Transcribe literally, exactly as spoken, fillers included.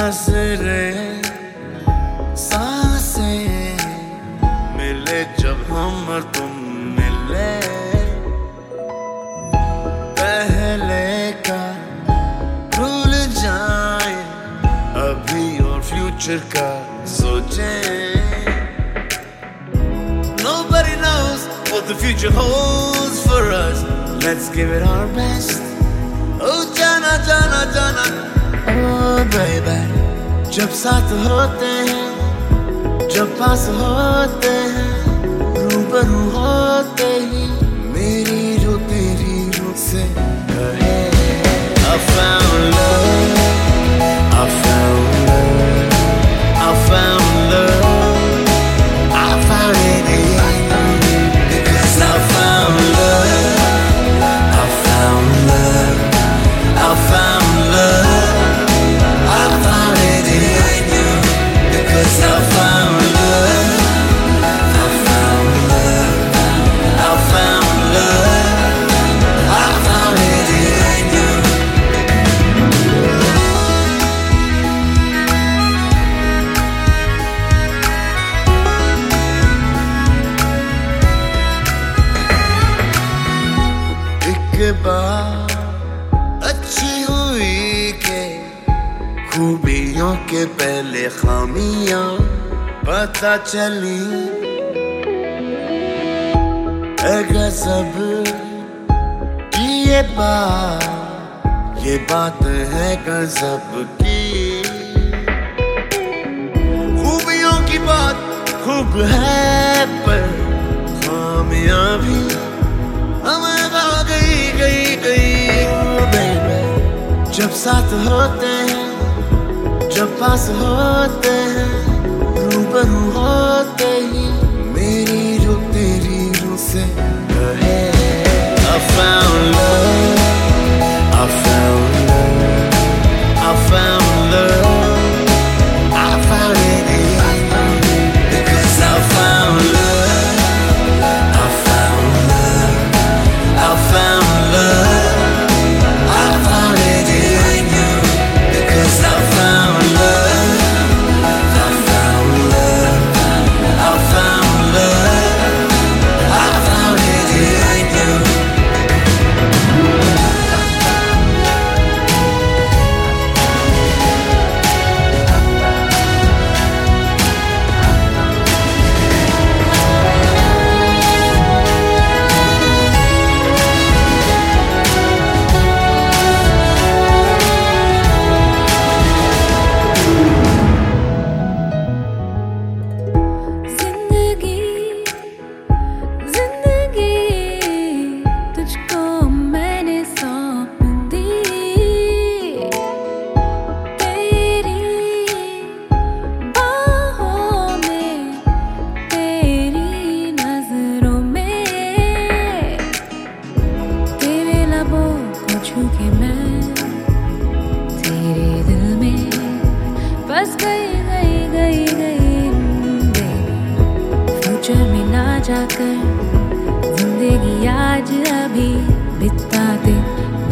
नजरें सांसें मिले जब हम और तुम मिले, पहले का भूल जाए अभी और फ्यूचर का सोचें। Nobody knows what the future holds for us. Let's give it our best. Oh जाना जाना जाना, oh baby, जब साथ होते हैं, जब पास होते हैं, रूबरू होते ही मेरी रूह तेरी रूह से कहे I found love, I found love, I found love, I found it in you, because I found love, I found love, I found love, I found it in you, because I found love, I found love, I found love, I found it in you. एक बार अच्छी हुई के खूबियों के पहले खामियां पता चली, गजब की ये बात, ये बात है गजब की। खूबियों की बात खूब है पर खामियां भी हमें गई गई गई। oh baby, जब साथ होते हैं, जब पास होते हैं, रूबरू होते ही मेरी रूह तेरी रूह से कहे I found love, I found love, I found love, I found it in you, because I found love, I found love, I found love, I found it in you, because I found love, I found love, I found love, I found it in you. कि मैं तेरे दिल में बस गई गई गई गई बेबी, फ्यूचर में ना जाकर जिंदगी आज अभी बिता दे।